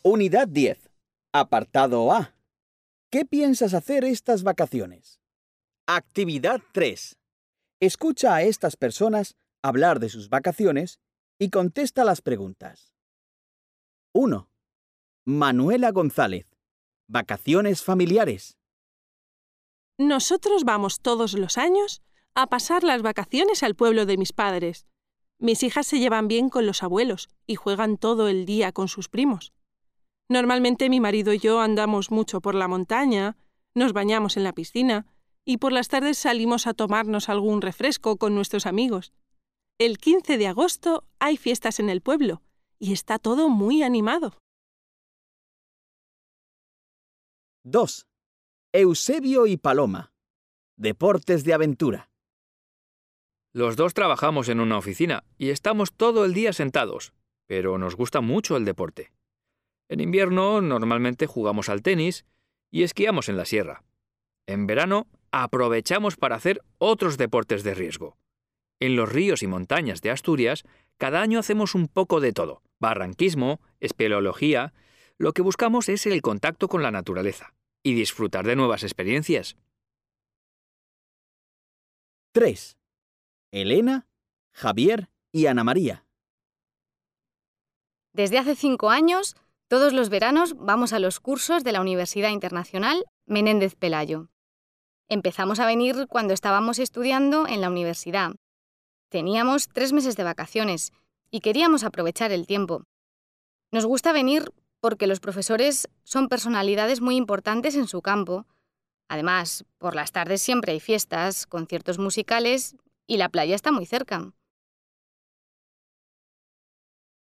Unidad 10. Apartado A. ¿Qué piensas hacer estas vacaciones? Actividad 3. Escucha a estas personas hablar de sus vacaciones y contesta las preguntas. 1. Manuela González. Vacaciones familiares. Nosotros vamos todos los años a pasar las vacaciones al pueblo de mis padres. Mis hijas se llevan bien con los abuelos y juegan todo el día con sus primos. Normalmente mi marido y yo andamos mucho por la montaña, nos bañamos en la piscina y por las tardes salimos a tomarnos algún refresco con nuestros amigos. El 15 de agosto hay fiestas en el pueblo y está todo muy animado. 2. Eusebio y Paloma. Deportes de aventura. Los dos trabajamos en una oficina y estamos todo el día sentados, pero nos gusta mucho el deporte. En invierno normalmente jugamos al tenis y esquiamos en la sierra. En verano aprovechamos para hacer otros deportes de riesgo. En los ríos y montañas de Asturias, cada año hacemos un poco de todo. Barranquismo, espeleología. Lo que buscamos es el contacto con la naturaleza y disfrutar de nuevas experiencias. 3. Elena, Javier y Ana María. Desde hace 5 años, todos los veranos vamos a los cursos de la Universidad Internacional Menéndez Pelayo. Empezamos a venir cuando estábamos estudiando en la universidad. Teníamos 3 meses de vacaciones y queríamos aprovechar el tiempo. Nos gusta venir porque los profesores son personalidades muy importantes en su campo. Además, por las tardes siempre hay fiestas, conciertos musicales y la playa está muy cerca.